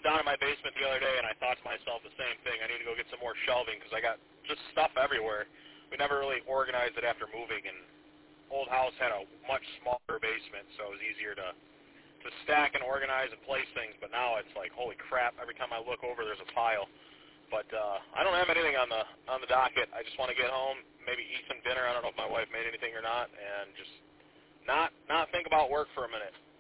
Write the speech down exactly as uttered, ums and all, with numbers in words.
down in my basement the other day, and I thought to myself the same thing. I need to go get some more shelving because I got just stuff everywhere. We never really organized it after moving, and old house had a much smaller basement, so it was easier to to stack and organize and place things. But now it's like, holy crap! Every time I look over, there's a pile. But uh, I don't have anything on the on the docket. I just want to get home, maybe eat some dinner. I don't know if my wife made anything or not, and just not not think about work for a minute.